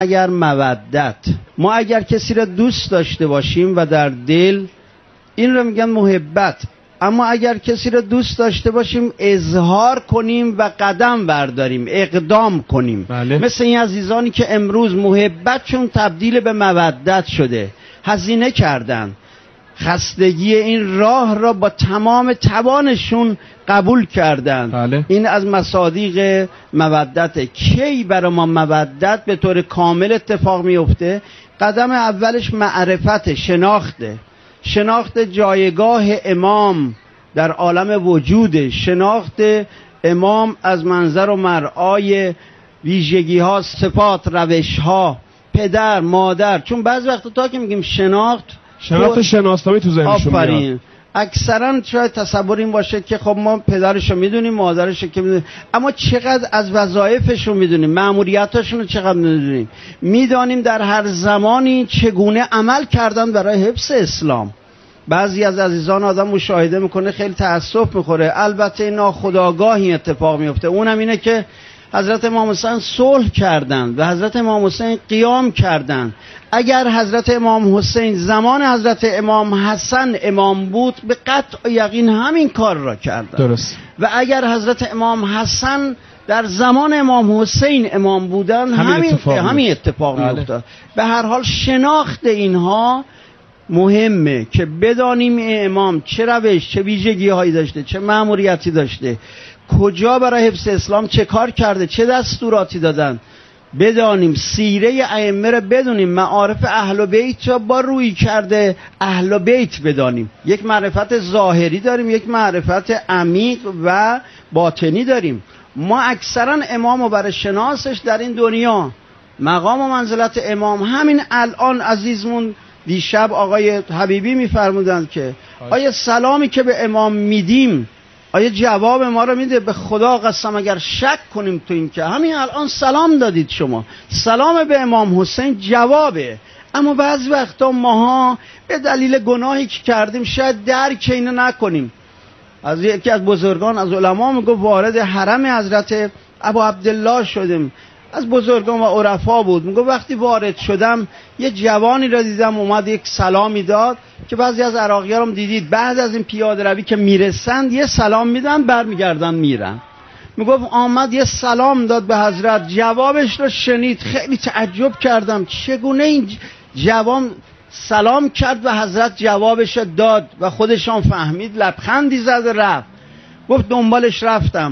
اگر مودت، ما اگر کسی را دوست داشته باشیم و در دل، این رو میگن محبت. اما اگر کسی را دوست داشته باشیم اظهار کنیم و قدم برداریم، اقدام کنیم. بله. مثل این عزیزانی که امروز محبتشون تبدیل به مودت شده، هزینه کردن، خستگی این راه را با تمام توانشون قبول کردن. بله. این از مصادیق مودته. کی برای ما مودت به طور کامل اتفاق میفته؟ قدم اولش معرفت، شناخت جایگاه امام در عالم وجود، شناخت امام از منظر و مرآی ویژگی ها، صفات، روش ها، پدر، مادر. چون بعض وقتا تا که میگیم شناخت شناسنامه تو ذهنشون میاد. آفرین. اکثرا شاید تصور این باشه که خب ما پدرشو میدونیم، مادرشو که میدونیم، اما چقدر از وظایفشون میدونیم، مأموریتاشون رو چقدر میدونیم، میدانیم در هر زمانی چگونه عمل کردن برای حفظ اسلام. بعضی از عزیزان آدم مشاهده میکنه خیلی تأسف میخوره، البته ناخودآگاهی اتفاق میفته. اونم اینه که حضرت امام حسین صلح کردند و حضرت امام حسین قیام کردند. اگر حضرت امام حسین زمان حضرت امام حسن امام بود، به قطع یقین همین کار را کردند. درست. و اگر حضرت امام حسن در زمان امام حسین امام بودن، همین اتفاق میافتاد. به هر حال شناخت اینها مهمه که بدانیم این امام چه روش، چه ویژگی هایی داشته، چه مأموریتی داشته، کجا برای حفظ اسلام چه کار کرده، چه دستوراتی دادن. بدانیم سیره ائمه را بدونیم، معارف اهل بیت را با روی کرده اهل بیت بدانیم. یک معرفت ظاهری داریم، یک معرفت عمیق و باطنی داریم. ما اکثرا امام و برای شناسش در این دنیا، مقام و منزلت امام، همین الان عزیزمون دیشب آقای حبیبی میفرمودند که آیا سلامی که به امام میدیم آیا جواب ما رو میده؟ به خدا قسم اگر شک کنیم تو این که همین الان سلام دادید شما، سلام به امام حسین جوابه. اما بعضی وقتا ماها به دلیل گناهی که کردیم شاید درک اینو نکنیم. از یکی از بزرگان از علما میگه وارد حرم حضرت ابو عبدالله شدیم، از بزرگان و عرفا بود. میگه وقتی وارد شدم یه جوانی را دیدم اومد یک سلامی داد که بعضی از عراقی‌ها هم دیدید بعد از این پیاده روی که میرسند یه سلام میدن برمیگردن میرن. میگفت آمد یه سلام داد به حضرت، جوابش رو شنید، خیلی تعجب کردم چگونه این جوان سلام کرد و حضرت جوابش داد و خودشان فهمید، لبخندی زد و رفت. گفت دنبالش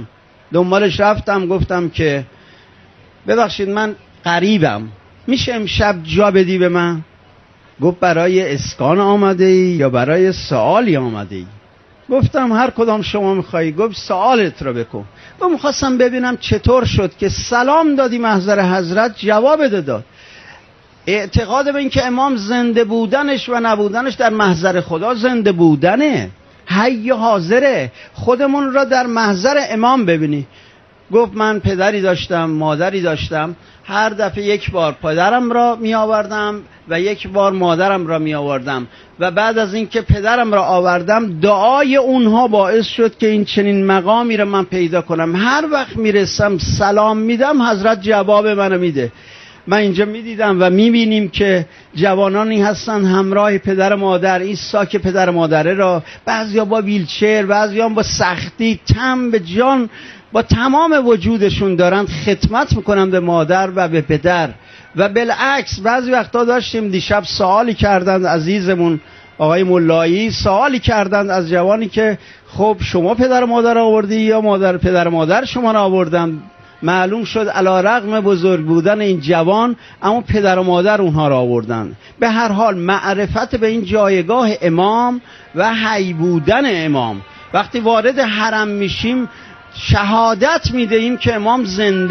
رفتم گفتم که ببخشید من غریبم، میشه امشب جا بدی به من؟ گفت برای اسکان آمده ای یا برای سوالی آمده ای؟ گفتم هر کدام شما میخوایی. گفت سوالت رو بکن. گفت میخواستم ببینم چطور شد که سلام دادی محضر حضرت جواب داد. اعتقاد به این که امام زنده بودنش و نبودنش در محضر خدا زنده بودنه، حی حاضره، خودمون را در محضر امام ببینی. گفت من پدری داشتم، مادری داشتم، هر دفعه یک بار پدرم را می آوردم و یک بار مادرم را می آوردم و بعد از اینکه پدرم را آوردم دعای اونها باعث شد که این چنین مقامی را من پیدا کنم. هر وقت می رسم سلام میدم حضرت جواب منو میده. من اینجا میدیدم و میبینیم که جوانانی هستن همراه پدر مادر، این ساک پدر مادره را، بعضیا با ویلچر، بعضیا با سختی تن به جان با تمام وجودشون دارن خدمت میکنن به مادر و به پدر. و بالعکس بعضی وقتا داشتیم دیشب سوالی کردند عزیزمون آقای مولایی، سوالی کردند از جوانی که خب شما پدر مادر آوردی یا پدر مادر شما را آوردن؟ معلوم شد علی رغم بزرگ بودن این جوان اما پدر و مادر اونها را آوردن. به هر حال معرفت به این جایگاه امام و حی بودن امام، وقتی وارد حرم میشیم شهادت میدهیم که امام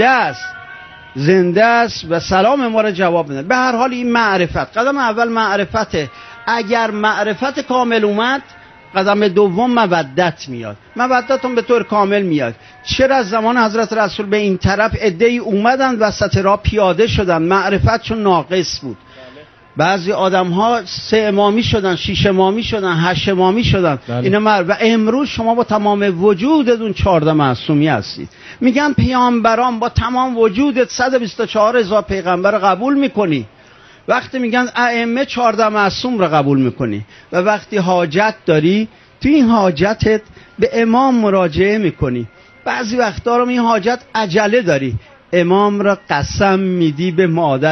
زنده است و سلام ما را جواب میده. به هر حال این معرفت، قدم اول معرفته. اگر معرفت کامل اومد قدم دوم مودت میاد. مودت هم به طور کامل میاد. چرا از زمان حضرت رسول به این طرف عده‌ای اومدن وسط راه پیاده شدن، معرفت چون ناقص بود. بعضی آدم ها 3 امامی شدن، 6 امامی شدن، 8 امامی شدن. اینا و امروز شما با تمام وجودتون 14 معصومی هستید. میگن پیامبران با تمام وجودت 124,000 پیغمبر قبول میکنی. وقتی میگن ائمه 14 معصوم رو قبول میکنی و وقتی حاجت داری تو این حاجتت به امام مراجعه میکنی. بعضی وقتا رو این حاجت عجله داری، امام را قسم میدی به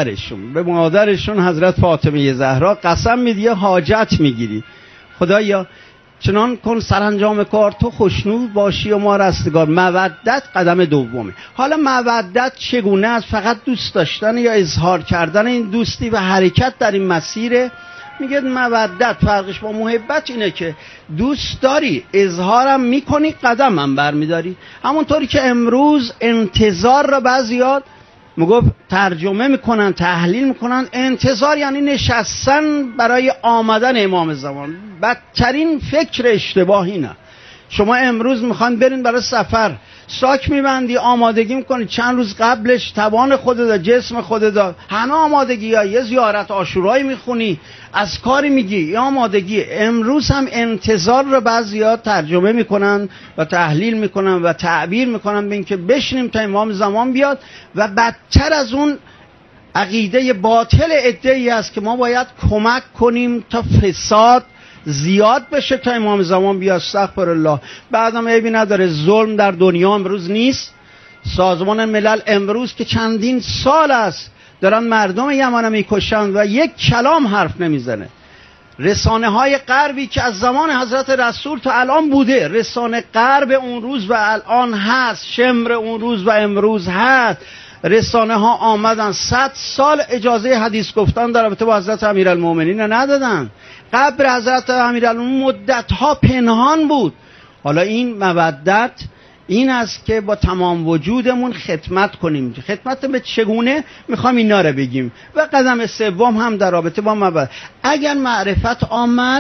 مادرشون حضرت فاطمه زهرا قسم میدی، حاجت میگیری. خدایا چنان کن سرانجام کار تو خوشنود باشی و ما رستگار. مودت قدم دومه. حالا مودت چگونه است؟ فقط دوست داشتن یا اظهار کردن این دوستی و حرکت در این مسیر؟ میگه مودت فرقش با محبت اینه که دوست داری، اظهارم میکنی، قدمم برمیداری. همونطوری که امروز انتظار را بعضیات میگفت ترجمه میکنن، تحلیل میکنن، انتظار یعنی نشستن برای آمدن امام زمان. بدترین فکر اشتباهی نه. شما امروز میخوان برین برای سفر، ساک میبندی، آمادگی میکنی، چند روز قبلش توان خودت، جسم خودت، همه آمادگی ها، یه زیارت عاشورایی میخونی، از کاری میگی، یا آمادگی. امروز هم انتظار رو بعضی‌ها ترجمه میکنن و تحلیل میکنن و تعبیر میکنن به اینکه بشینیم تا امام زمان بیاد. و بدتر از اون عقیده باطل ادعی است که ما باید کمک کنیم تا فساد زیاد بشه تا امام زمان بیاد. استغفر الله. بعدم عیبی نداره، ظلم در دنیا امروز نیست. سازمان ملل امروز که چندین سال است دارن مردم یمن میکشن و یک کلام حرف نمیزنه. رسانه های غربی که از زمان حضرت رسول تا الان بوده، رسانه غرب اون روز و الان هست، شمر اون روز و امروز هست. رسانه ها آمدن 100 سال اجازه حدیث گفتن در رابطه با حضرت امیرالمومنین ندادن. قبر حضرت امیرالمومنین مدت ها پنهان بود. حالا این مودت این است که با تمام وجودمون خدمت کنیم. خدمت به چگونه میخوام اینا رو بگیم. و قدم سوم هم در رابطه با مودت، اگر معرفت آمد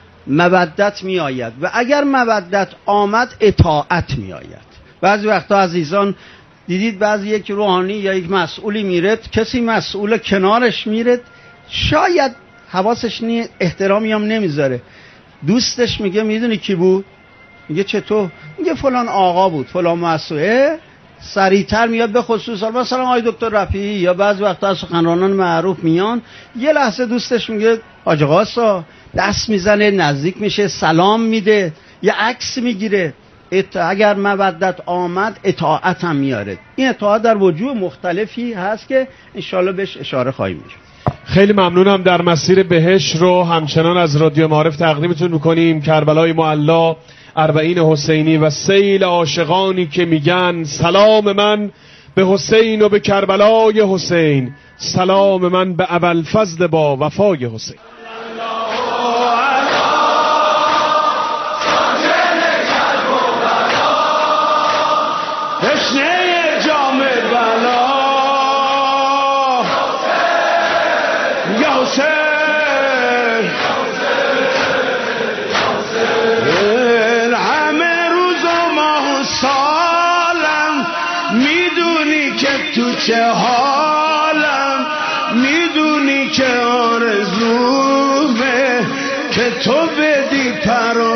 مودت می آید و اگر مودت آمد اطاعت می آید. بعضی وقتا عزیزان دیدید بعضی یک روحانی یا یک مسئولی میرد، کسی مسئول کنارش میرد، شاید حواسش نیست، احترامی هم نمیذاره. دوستش میگه میدونی کی بود؟ میگه چطور؟ میگه فلان آقا بود، فلان مسئوله. سریعتر میاد، به خصوص مثلا آقای دکتر رفیعی یا بعضی وقتا از سخنرانان معروف میان، یه لحظه دوستش میگه حاج قاسا، دست میزنه، نزدیک میشه، سلام میده، یه عکس میگیره. اگر مودت آمد اطاعت هم میاره. این اطاعت در وجوه مختلفی هست که انشالله بهش اشاره خواهیم کرد. خیلی ممنونم. در مسیر بهش رو همچنان از رادیو معارف تقدیمتون میکنیم. کربلای معلا، اربعین حسینی و سیل عاشقانی که میگن سلام من به حسین و به کربلای حسین، سلام من به ابوالفضل با وفای حسین. چه حالم میدونی که آرزومه که تو بدی پر و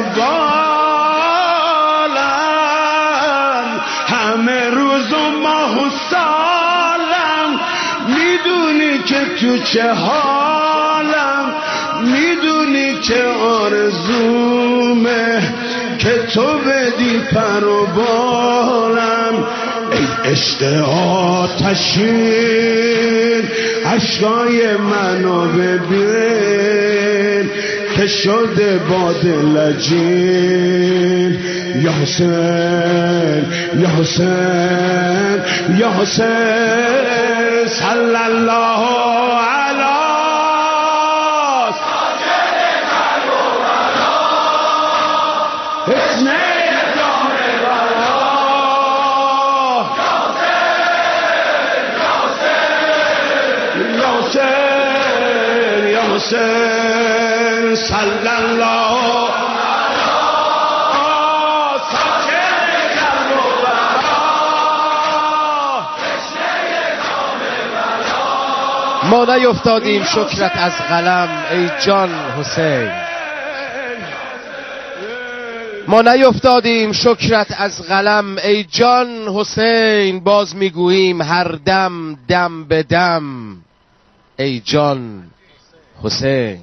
بالم. همه روز و ماه و سالم میدونی که تو چه حالم، میدونی که آرزومه که تو بدی پر و بالم. ای عشق آتشین عشقای منو ببین که شده باد لجین. یا حسین یا حسین یا حسین صلی الله علی حسین صلی الله ما نیفتادیم شکرت از قلم ای جان حسین، ما نیفتادیم شکرت از قلم ای جان حسین، باز میگوییم هر دم دم به دم ای جان حسین.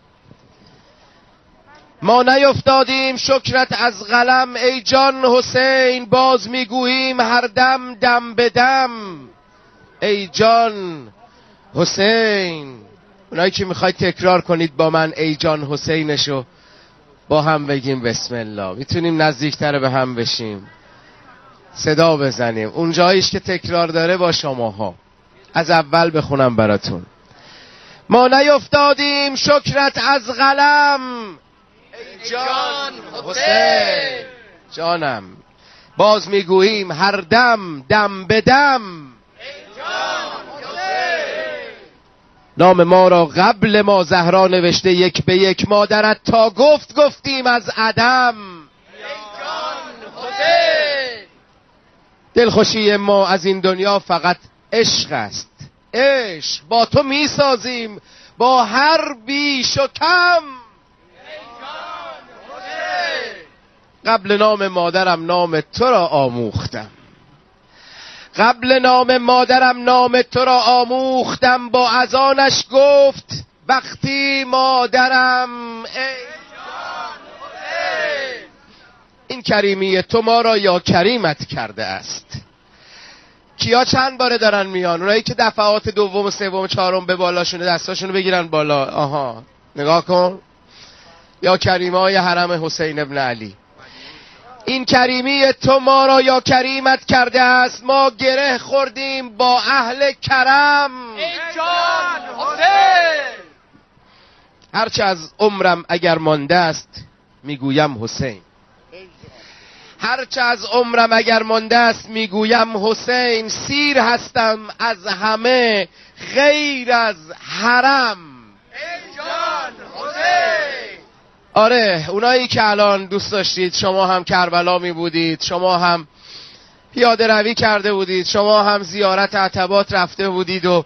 ما نیفتادیم شکرت از قلم ای جان حسین، باز میگوییم هر دم دم به دم ای جان حسین. اونایی که میخواید تکرار کنید با من ای جان حسینشو با هم بگیم بسم الله. میتونیم نزدیکتر به هم بشیم، صدا بزنیم. اون جاییش که تکرار داره با شماها. از اول بخونم براتون. ما نیفتادیم شکرت از قلم ای جان حسین، جانم، باز میگوییم هر دم دم به دم ای جان حسین. نام ما را قبل ما زهرا نوشته یک به یک، مادرت تا گفتیم از عدم ای جان حسین. دلخوشی ما از این دنیا فقط عشق است، عشق با تو میسازیم با هر بیش و کم ای جان حسین. قبل نام مادرم نام تو را آموختم، قبل نام مادرم نام تو را آموختم، با اذانش گفت وقتی مادرم ای جان حسین. این کریمی تو ما را یا کریمت کرده است. کیا چند باره دارن میان؟ اونایی که دفعات دوم و سوم و چهارم به بالاشونه دستاشونو بگیرن بالا. آها نگاه کن، یا کریمای حرم حسین ابن علی. این کریمی تو ما را یا کریمت کرده است، ما گره خوردیم با اهل کرم ای جان حسین. هرچه از عمرم اگر مانده است میگویم حسین، هرچه از عمرم اگر مانده است میگویم حسین. سیر هستم از همه غیر از حرم ای جان حسین. آره اونایی که الان دوست داشتید شما هم کربلا می بودید، شما هم پیاده روی کرده بودید، شما هم زیارت عتبات رفته بودید و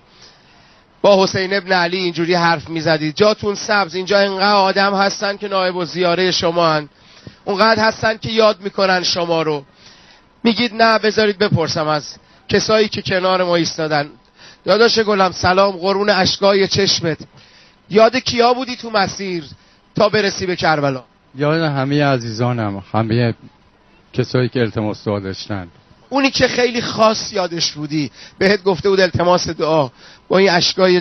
با حسین ابن علی اینجوری حرف می زدید. جاتون سبز. اینجا اینقدر آدم هستن که نایب الزیاره شما هن، اونقدر هستن که یاد میکنن شما رو. میگید نه بذارید بپرسم از کسایی که کنار ما ایستادن. داداش گلم سلام، قرون اشکای چشمت. یاد کیا بودی تو مسیر تا برسی به کربلا؟ یاد همه عزیزانم، همه کسایی که التماس دعا داشتن. اونی که خیلی خاص یادش بودی بهت گفته بود التماس دعا، با این اشکای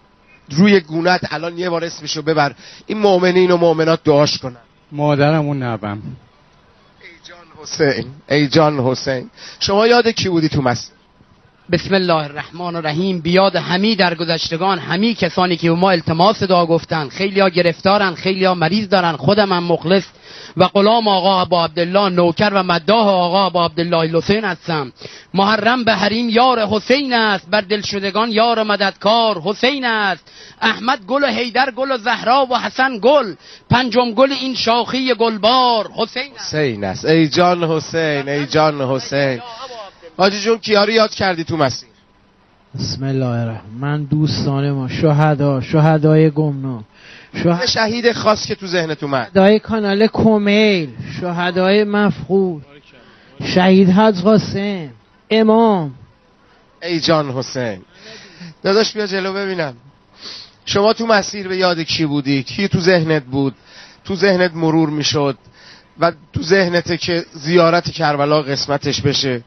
روی گونت الان یه بار اسمشو ببر، این مؤمنین و مؤمنات دعاش کنن. مادرم و نبم. ای جان حسین، ای جان حسین. شما یاد کی بودی تو مسیر؟ بسم الله الرحمن الرحیم. بیاد همی در گذشتگان، همی کسانی که به ما التماس دعا گفتن. خیلی ها گرفتارن، خیلی ها مریض دارن. خودم هم مخلص و غلام آقا ابا عبدالله، نوکر و مداح آقا ابا عبدالله حسین هستم. محرم به حریم یار حسین است، بر دلشدگان یار مددکار حسین است. احمد گل و حیدر گل و زهرا و حسن گل، پنجم گل این شاخی گلبار حسین است. ای جان حسین، ای جان حسین. حاجی جون کیا رو یاد کردی تو مسیر؟ بسم الله الرحمن. من دوستان ما شهدای گمنام، شهید خاص که تو ذهنت اومد. شهدای کانال کومیل، شهدای مفقود، شهید حج قاسم، امام. ای جان حسین. داداش بیا جلو ببینم. شما تو مسیر به یاد کی بودی؟ کی تو ذهنت بود؟ تو ذهنت مرور میشد و تو ذهنته که زیارت کربلا قسمتش بشه؟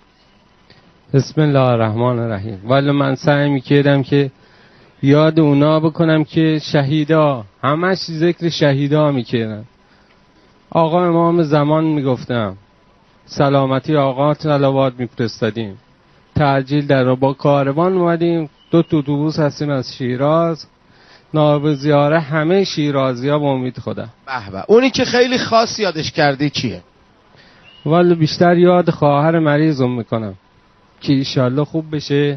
بسم الله الرحمن الرحیم. ولی من سعی میکردم که یاد اونا بکنم که شهیدا، همش ذکر شهیدا میکردم. آقا امام زمان میگفتم، سلامتی آقا صلوات میفرستادیم، تعجیل در با کاروان اومدیم، 2 اتوبوس هستیم از شیراز، نایب زیاره همه شیرازی ها با امید خدا. به به. اونی که خیلی خاص یادش کردی کیه؟ ولی بیشتر یاد خواهر مریضم میکنم که ایشالله خوب بشه.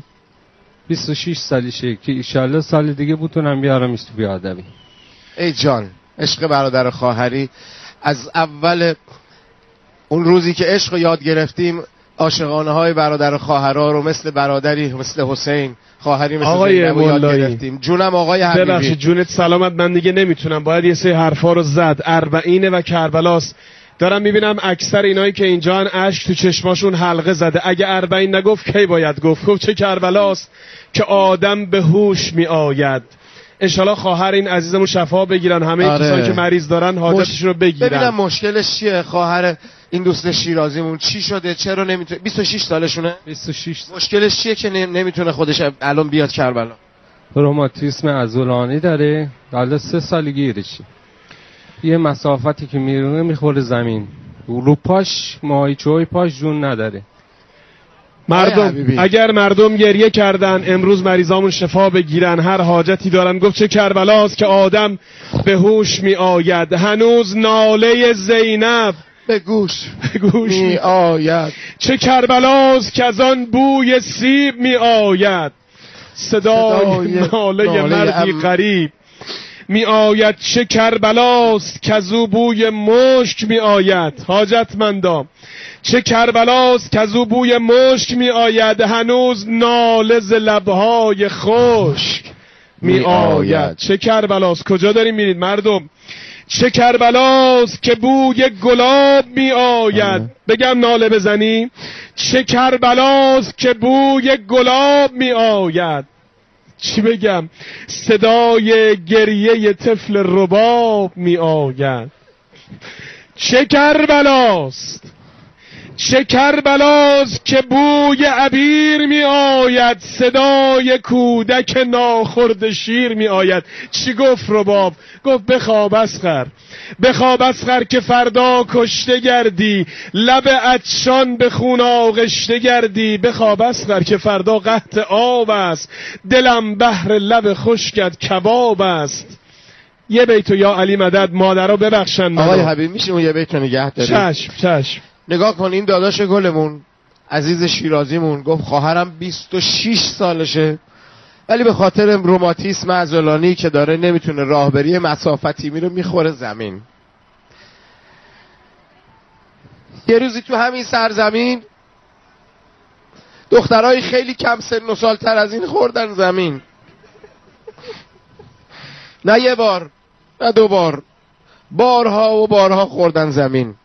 26 سالشه که ایشالله سال دیگه بتونم بیارمش تو بیادبی. ای جان، عشق برادر خواهری از اول اون روزی که عشق رو یاد گرفتیم عاشقانه های برادر و خواهرها رو مثل برادری مثل حسین، خواهری مثل آقای زینب یاد مولایی گرفتیم. جونم آقای حبیبی. ببخشید جونت سلامت، من دیگه نمیتونم، باید یه سری حرفا رو زد. اربعینه و کربلاست. دارم میبینم اکثر اینایی که اینجان اشک تو چشماشون حلقه زده. اگه اربعین نگفت کی باید گفت چه کربلاست که آدم به هوش می آید. انشالله خواهر این عزیزمون شفا بگیرن، همه کسانی که مریض دارن حاجتشون رو بگیرن. ببینم مشکلش چیه خواهر این دوست شیرازیمون، چی شده؟ چرا نمیتونه؟ 26 سالشونه. 26. مشکلش چیه که نمیتونه خودش الان بیاد کربلا؟ روماتیسم عضلانی داره، حالا 3 سال گیرشه. یه مسافتی که میرونه میخوره زمین، رو پاش ماهیچه‌های پاش جون نداره. مردم اگر مردم گریه کردن امروز مریضامون شفا بگیرن، هر حاجتی دارن. گفت چه کربلاست که آدم به هوش می آید. هنوز ناله زینب به گوش می آید. چه کربلاست که از آن بوی سیب می آید. صدای ناله مردی غریب می آید. چه کربلاست که از او بوی مشک می آید. حاجتمندام چه کربلاست که از او بوی مشک می آید. هنوز ناله ز لبهای خشک می آید. چه کربلاست. کجا داریم میرید مردم؟ چه کربلاست که بوی گلاب می آید. بگم ناله بزنی؟ چه کربلاست که بوی گلاب می آید. چی بگم؟ صدای گریه طفل رباب می آید. چه کربلاست، چه کربلاست که بوی عبیر می آید. صدای کودک ناخورد شیر می آید. چی گفت رباب؟ گفت بخواب اصغر، بخواب اصغر که فردا کشته گردی، لب عطشان به خون آغشته گردی. بخواب اصغر که فردا قحط آب است، دلم بهر لب خشکت کباب است. یه بیتو یا علی مدد مادرها ببخشن. آقای حبیب میشه اون یه بیتو نگه داری؟ چشم چشم. نگاه کنین داداش گلمون عزیز شیرازیمون گفت خواهرم 26 سالشه ولی به خاطر روماتیسم عضلانی که داره نمیتونه راه بره، مسافتی میره میخوره زمین. یه روزی تو همین سرزمین دخترای خیلی کم سن و سالتر از این خوردن زمین. نه یه بار نه 2 بار، بارها و بارها خوردن زمین.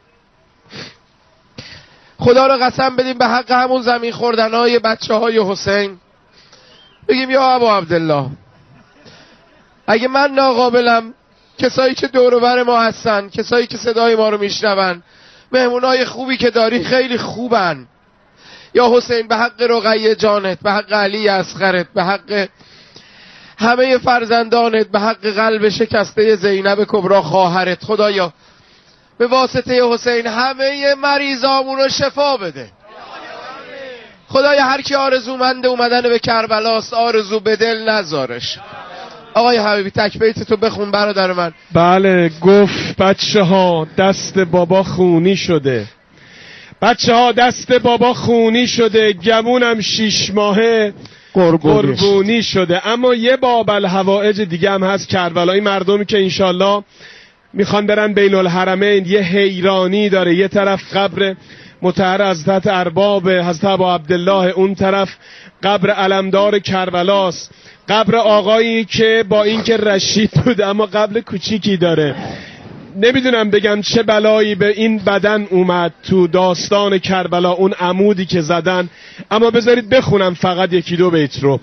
خدا رو قسم بدیم به حق همون زمین خوردنهای بچه های حسین بگیم یا ابا عبدالله اگه من ناقابلم، کسایی که دور و بر ما هستن، کسایی که صدای ما رو میشنون، مهمونای خوبی که داری خیلی خوبن. یا حسین به حق رقیه جانت، به حق علی اصغرت، به حق همه فرزندانت، به حق قلب شکسته زینب کبرا خواهرت، خدایا به واسطه حسین همه مریضامون رو شفا بده. خدایا هر کی آرزومند اومدن به کربلاست آرزو به دل نذارش. آقای حبیبی تکبیت تو بخون برادر من. بله گفت بچه ها دست بابا خونی شده، بچه ها دست بابا خونی شده، گمونم 6 ماهه قربونی شده. اما یه باب الحوائج دیگه هم هست کربلایی، مردمی که انشالله میخوان برن بین الحرمین. یه حیرانی داره، یه طرف قبر مطهر حضرت ارباب حضرت ابا عبدالله، اون طرف قبر علمدار کربلاست، قبر آقایی که با اینکه رشید بود اما قبر کوچیکی داره. نمیدونم بگم چه بلایی به این بدن اومد تو داستان کربلا، اون عمودی که زدن. اما بذارید بخونم فقط 1-2 بیت رو.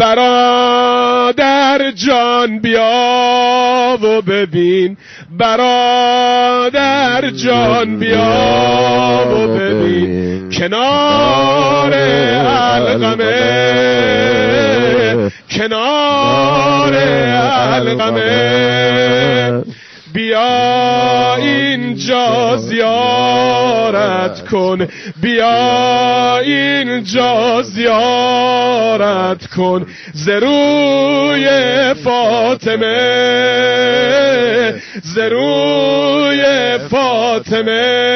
برادر جان بیا و ببین، برادر جان بیا و ببین، کنار علقمه، کنار علقمه، بیا اینجا زیارت کن، بیا اینجا زیارت کن، ز روی فاطمه، ز روی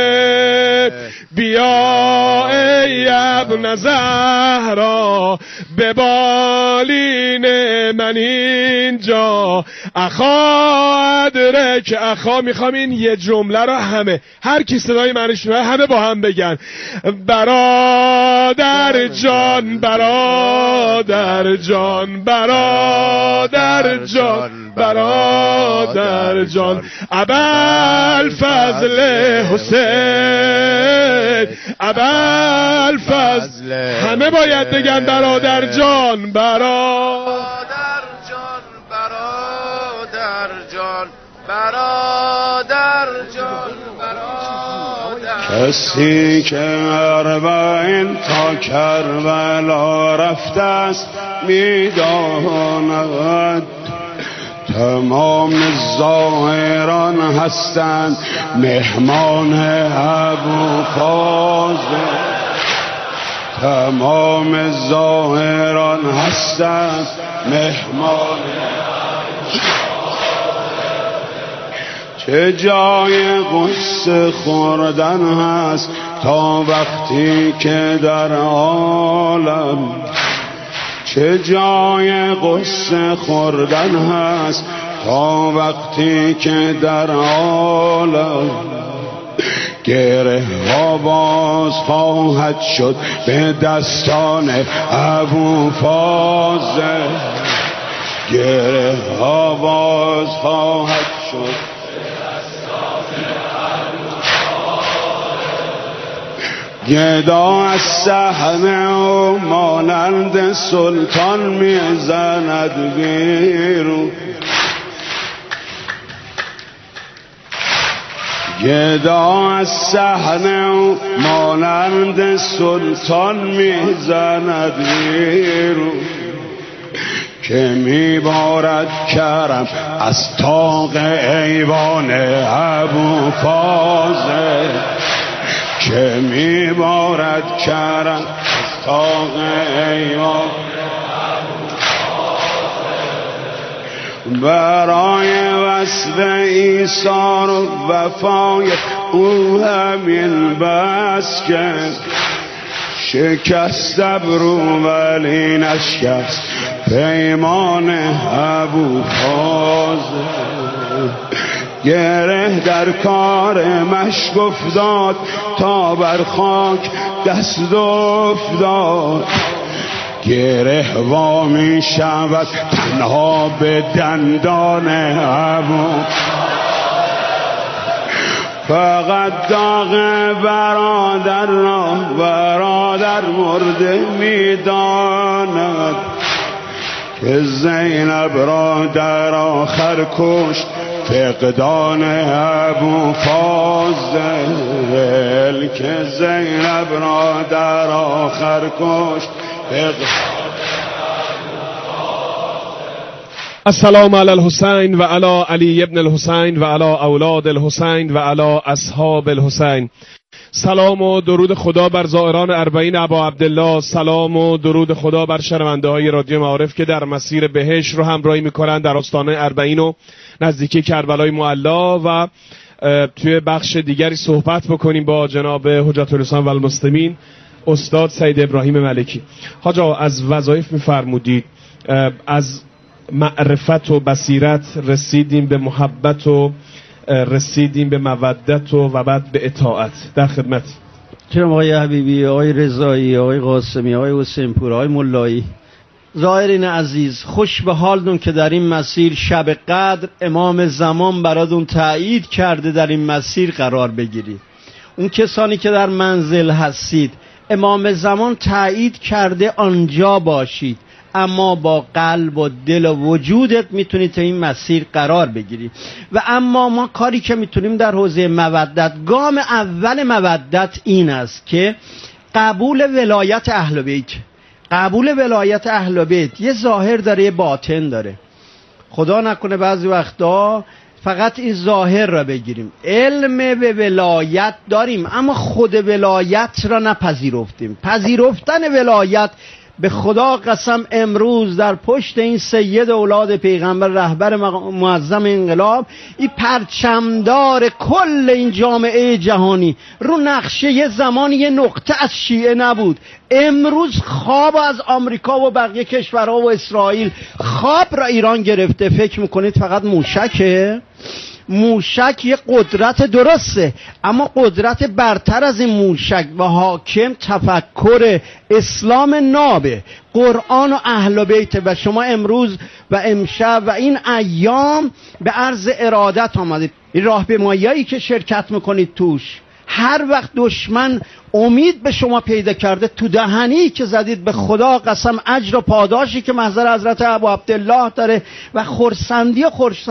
فاطمه، بیا ای ابن زهرا، به بالین من اینجا اخا ادرک اخا. میخوام این یه جمله رو همه، هر کی صدای من شنوه همه با هم بگن. برادر جان برادر جان برادر جان برادر جان ابوالفضل حسین ابوالفضل. همه باید بگن برادر جان برادر جان برادر جان برادر جان برادر. کسی که اربعین تا کربلا رفته است میداند تمام ظاهران هستند مهمان ابوالفضل. تمام ظاهران هستند مهمان. چه جای قصه خوردن هست تا وقتی که در عالم، چه جای قصه خوردن هست تا وقتی که در عالم گره ها باز خواهد شد به دستان ابوالفضل. گره ها باز خواهد شد گدا از صحنه و مانند سلطان میزند بیرون. گدا از صحنه و مانند سلطان میزند بیرون که میبارد کرم از طاق ایوان ابوالفضل. که میبارد کرم از طاق ایوان برای وصف ایثار و وفای او همین بس کرد. شکست ابرو ولی نشکست پیمان ابوالفضل. گره در کار مشک افتاد تا بر خاک دست افتاد. گره وا می شود تنها به دندان ابوالفضل. فقط داغ برادر را برادر مرده می داند که زینب را در آخر کشت فقدان ابوالفضل. که زینب را در آخر کشت فقدان. السلام علی الحسین و علی علی ابن الحسین و علی اولاد الحسین و علی اصحاب الحسین. سلام و درود خدا بر زائران اربعین ابا عبدالله. سلام و درود خدا بر شنونده های رادیو معارف که در مسیر بهشت رو همراهی میکنن در آستانه اربعین و نزدیکی کربلای معلی. و توی بخش دیگری صحبت بکنیم با جناب حجت الاسلام و المسلمین استاد سید ابراهیم ملکی. حاجا از وظایف میفرمودید از معرفت و بصیرت رسیدیم به محبت و رسیدیم به مودت و بعد به اطاعت. در خدمت جناب آقای حبیبی، آقای رضایی، آقای قاسمی، آقای حسین پور، آقای ملایی، زائرین عزیز، خوش به حالتون که در این مسیر شب قدر امام زمان براتون تایید کرده در این مسیر قرار بگیرید. اون کسانی که در منزل هستید امام زمان تایید کرده آنجا باشید، اما با قلب و دل و وجودت میتونید تا این مسیر قرار بگیرید. و اما ما کاری که میتونیم در حوزه مودت، گام اول مودت این است که قبول ولایت اهل بیت. قبول ولایت اهل بیت یه ظاهر داره، یه باطن داره. خدا نکنه بعضی وقتا فقط این ظاهر را بگیریم. علم به ولایت داریم اما خود ولایت را نپذیرفتیم. پذیرفتن ولایت به خدا قسم امروز در پشت این سید اولاد پیغمبر رهبر معظم انقلاب، این پرچمدار کل این جامعه جهانی، رو نقشه یه زمانی یه نقطه از شیعه نبود، امروز خواب از آمریکا و بقیه کشورها و اسرائیل خواب را ایران گرفته. فکر میکنید فقط موشکه؟ موشک یه قدرت درسته، اما قدرت برتر از این موشک و حاکم تفکر اسلام نابه، قرآن و اهل بیت. و شما امروز و امشب و این ایام به عرض ارادت آمدید. این راهپیمایی‌هایی که شرکت میکنید توش، هر وقت دشمن امید به شما پیدا کرده، تو دهنی که زدید به خدا قسم اجر و پاداشی که محضر حضرت ابو عبدالله داره و خرسندی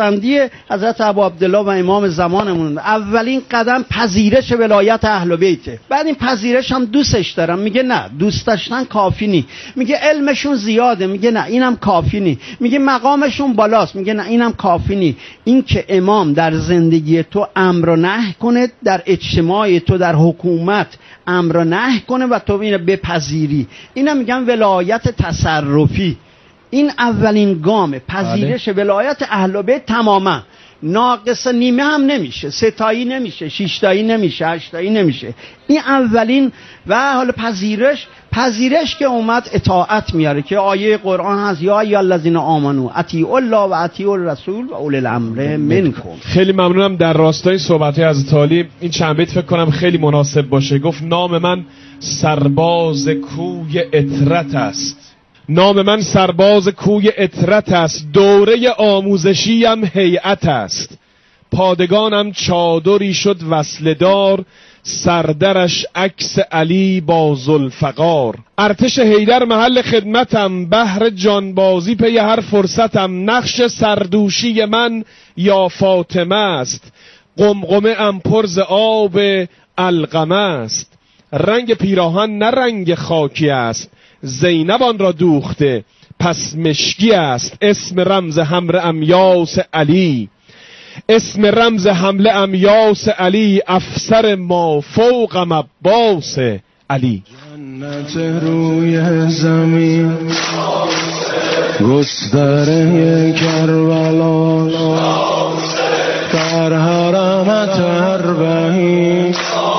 حضرت ابو عبدالله و امام زمانمون. اولین قدم پذیرش ولایت اهل بیته، بعد این پذیرش هم دوستش دارم، میگه نه دوست داشتن کافی نی، میگه علمشون زیاده، میگه نه اینم کافی نی، میگه مقامشون بالاست، میگه نه اینم کافی نی. این که امام در زندگی تو امر و نهی کنه، در اجتماع تو، در حکومت امر و نهی کنه و تو اینو بپذیری، اینا میگن ولایت تصرفی. این اولین گامه، پذیرش ولایت اهل بیت. تماما ناقص نیمه هم نمیشه، 3 تایی نمیشه، 6 تایی نمیشه، 8 تایی نمیشه. این اولین و حالا پذیرش که اومد اطاعت میاره که آیه قرآن هست یا ایها الذین آمنو اطیعوا الله و اطیعوا الرسول و اولی الامر منکم. خیلی ممنونم. در راستای صحبت‌های حضرت علی این چند بیت فکر کنم خیلی مناسب باشه. گفت نام من سرباز کوی اطرت است، نام من سرباز کوی اطرت است، دوره آموزشیم هیئت است، پادگانم چادری شد وصله دار، سردرش عکس علی با ذوالفقار. ارتش حیدر محل خدمتم، بهر جانبازی پی هر فرصتم، نقش سردوشی من یا فاطمه است، قمقمه ام پر ز آب علقمه است، رنگ پیراهن نه رنگ خاکی است، زینب آن را دوخته پس مشکی است، اسم رمز حمل امیاس علی، اسم رمز حمله امیاس علی، افسر ما فوق عباس علی. جنت روی زمین گستره کربلا، در حرمت اربعین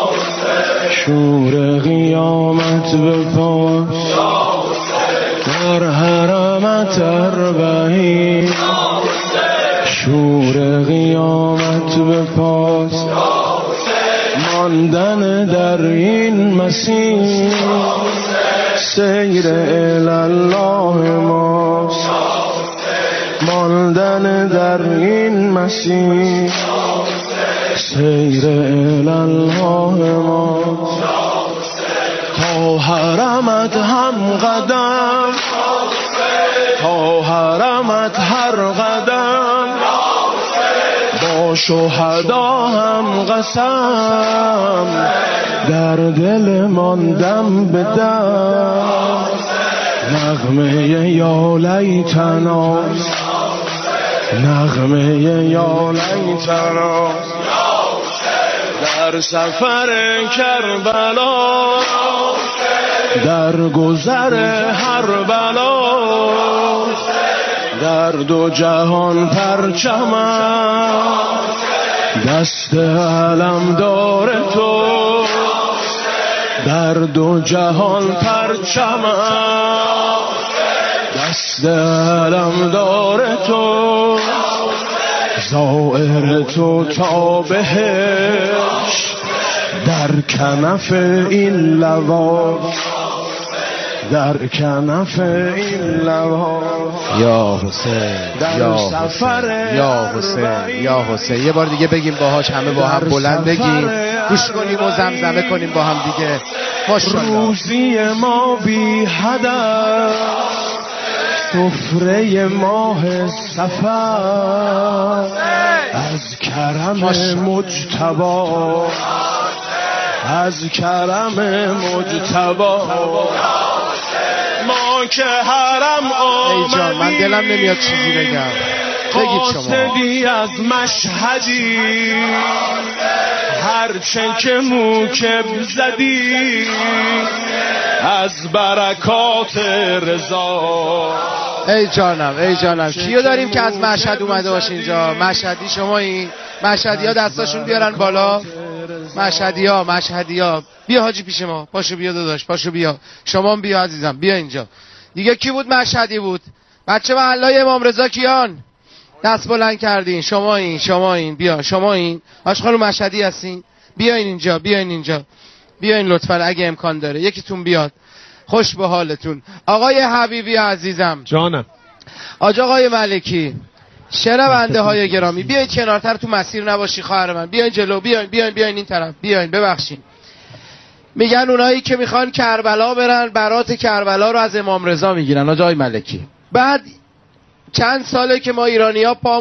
شور قیامت بپاش، در حرمت اربعین شور قیامت بپاس، ماندن در این مسیر سیر الله ماست، ماندن در این مسیر سیر الله ماست، تا حرمت هم قدم، تا حرمت هر قدم، با شهدا هم قسم، در دل ماندم به دم، نغمه یا لیتناست، نغمه یا لیتناست، در سفر کربلا، در گذر هر بلا، در دو جهان پرچمم، دست علم دار تو، در دو جهان پرچمم، دست علم دار تو، زائر تو تا بهشت، در کنف این لواش، در کنف این لواش. یا حسین یا حسین یا حسین یا حسین. یه بار دیگه بگیم باهاش، همه با هم بلند بگیم، گوش کنیم و زمزمه کنیم با هم دیگه. ماشاءالله. روزی ما بی هدف، سفره ماه صفر، از کرم مجتبی، از کرم مجتبی، ما که حرم آمدیم. ای جان من دلم نمیاد چیزی بگم، بگید شما. قاصدی از مشهدی، هرچند که موکب زدی از برکات رضا. ای جانم ای جانم. کیو داریم که از مشهد اومده باشه اینجا؟ مشهدی شما؟ این مشهدی ها دستاشون بیارن بالا. مشهدی ها بیا حاجی پیش ما. پاشو بیا داداش، پاشو بیا. شما بیا عزیزم، بیا اینجا. دیگه کی بود مشهدی بود؟ بچه محلای امام رضا کیان؟ دست بلند کردین. شما این بیا. شما این آش خانم مشهدی هستین؟ بیاین اینجا، بیاین لطفا اگه امکان داره یکیتون بیاد. خوش به حالتون. آقای حبیبی عزیزم، جانم. آقای ملکی، شنونده های گرامی، بیاین کنارتر، تو مسیر نباشی خواهر من. بیاین جلو، بیاین این طرف. بیاین. ببخشید. میگن اونایی که میخوان کربلا برن برات کربلا رو از امام رضا میگیرن. آقای ملکی، بعد چند ساله که ما ایرانی‌ها